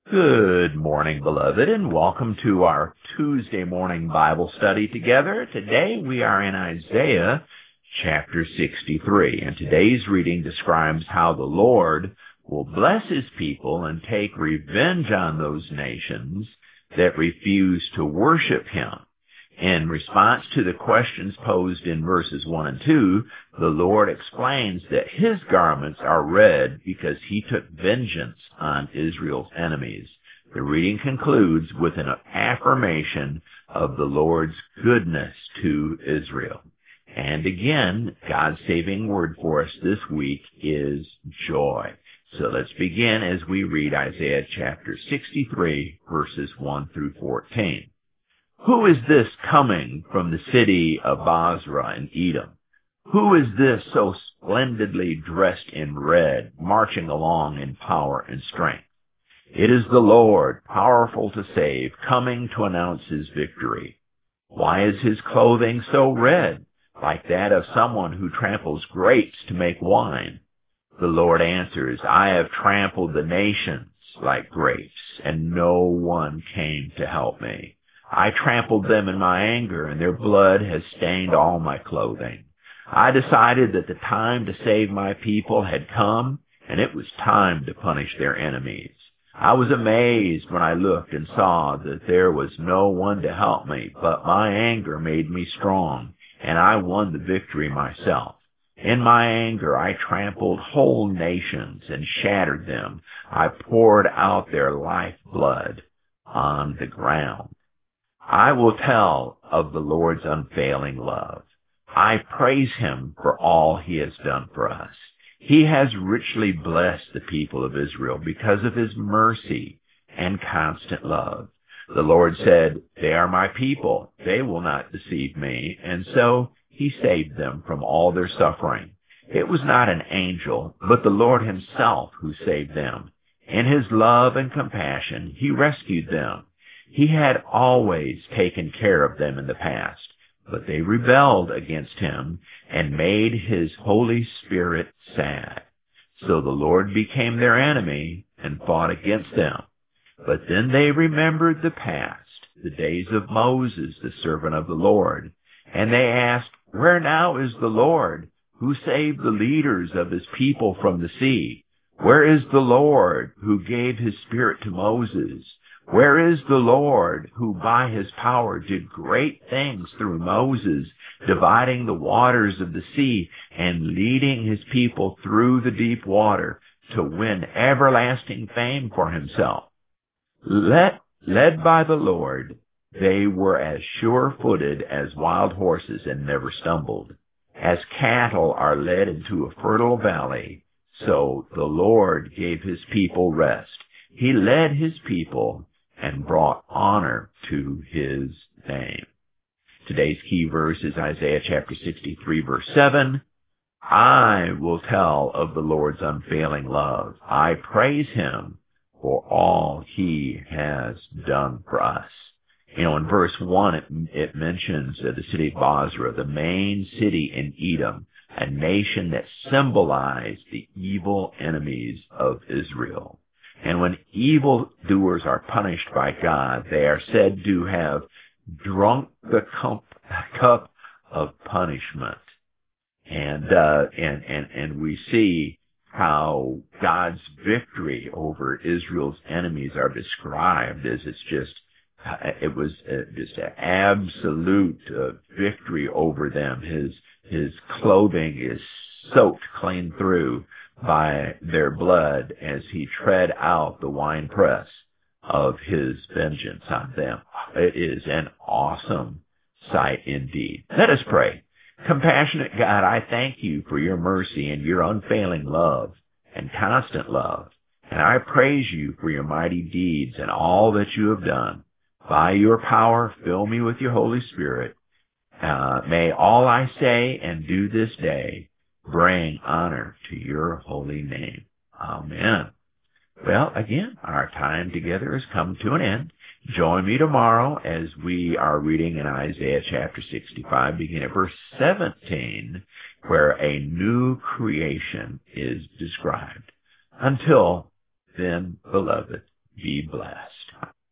Good morning, beloved, and welcome to our Tuesday morning Bible study together. Today we are in Isaiah chapter 63, and today's reading describes how the Lord will bless His people and take revenge on those nations that refuse to worship Him. In response to the questions posed in verses 1 and 2, the Lord explains that His garments are red because He took vengeance on Israel's enemies. The reading concludes with an affirmation of the Lord's goodness to Israel. And again, God's saving word for us this week is joy. So let's begin as we read Isaiah chapter 63, verses 1 through 14. Who is this coming from the city of Basra in Edom? Who is this so splendidly dressed in red, marching along in power and strength? It is the Lord, powerful to save, coming to announce His victory. Why is His clothing so red, like that of someone who tramples grapes to make wine? The Lord answers, I have trampled the nations like grapes, and no one came to help me. I trampled them in my anger, and their blood has stained all my clothing. I decided that the time to save my people had come, and it was time to punish their enemies. I was amazed when I looked and saw that there was no one to help me, but my anger made me strong, and I won the victory myself. In my anger I trampled whole nations and shattered them. I poured out their lifeblood on the ground. I will tell of the Lord's unfailing love. I praise Him for all He has done for us. He has richly blessed the people of Israel because of His mercy and constant love. The Lord said, they are my people. They will not deceive me. And so He saved them from all their suffering. It was not an angel, but the Lord Himself who saved them. In His love and compassion, He rescued them. He had always taken care of them in the past, but they rebelled against Him and made His Holy Spirit sad. So the Lord became their enemy and fought against them. But then they remembered the past, the days of Moses, the servant of the Lord, and they asked, where now is the Lord, who saved the leaders of His people from the sea? Where is the Lord, who gave His Spirit to Moses? Where is the Lord, who by His power did great things through Moses, dividing the waters of the sea and leading His people through the deep water to win everlasting fame for Himself? Led by the Lord, they were as sure-footed as wild horses and never stumbled. As cattle are led into a fertile valley, so the Lord gave His people rest. He led His people and brought honor to His name. Today's key verse is Isaiah chapter 63, verse 7. I will tell of the Lord's unfailing love. I praise Him for all He has done for us. You know, in verse 1, it mentions the city of Basra, the main city in Edom, a nation that symbolized the evil enemies of Israel. And when evildoers are punished by God, they are said to have drunk the cup of punishment. And we see how God's victory over Israel's enemies are described as it was just an absolute victory over them. His clothing is soaked clean through by their blood as He tread out the winepress of His vengeance on them. It is an awesome sight indeed. Let us pray. Compassionate God, I thank You for Your mercy and Your unfailing love and constant love. And I praise You for Your mighty deeds and all that You have done. By Your power, fill me with Your Holy Spirit. May all I say and do this day bring honor to Your holy name. Amen. Well, again, our time together has come to an end. Join me tomorrow as we are reading in Isaiah chapter 65, beginning at verse 17, where a new creation is described. Until then, beloved, be blessed.